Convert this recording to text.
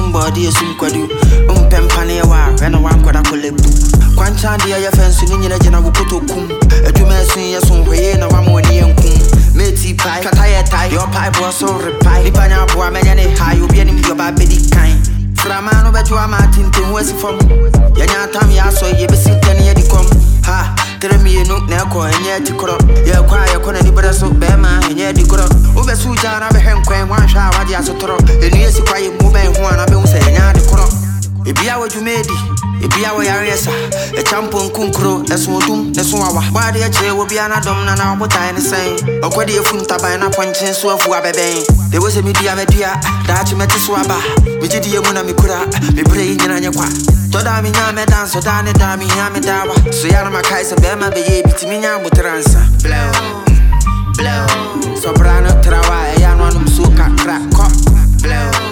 somebody is some quadu. Pempane wa, and a one quada collectu. Quanchandia, your fence in the general Kutokum. A two men sing your son, way and a one more near kum. Meti pie, Kataya tie, your pipe was so reply. Lipana, boy, many high, you'll be in your baby kind. Framano, but you are Martin to West from Yanatam, Yaso, you be sitting near the com. Ha, tell me a nook now, and yet to crop. You're quiet, you're going to be so bema, and yet the crop. Over Sujan, I've been crying one shower, what you are so throw. And yes, you quiet movement, one, I've been saying, the crop. If you are what you made, if you are Yaresa, a champion kunkro, a swordum, the swawa. Why the chair will be an adam, and I what I say. Or what do you funta by an appointment so for a baby? There was a media, that you met a swaba. We did the Muna Mikura, we play in Yanaqua. Todami Yama dance, so Dani Dami Yamidawa. So Yanama Kaisa Bema be Bitimina with answer. Blow, soprano, Trawa, Yanwanum Suka, crack, cop, blow.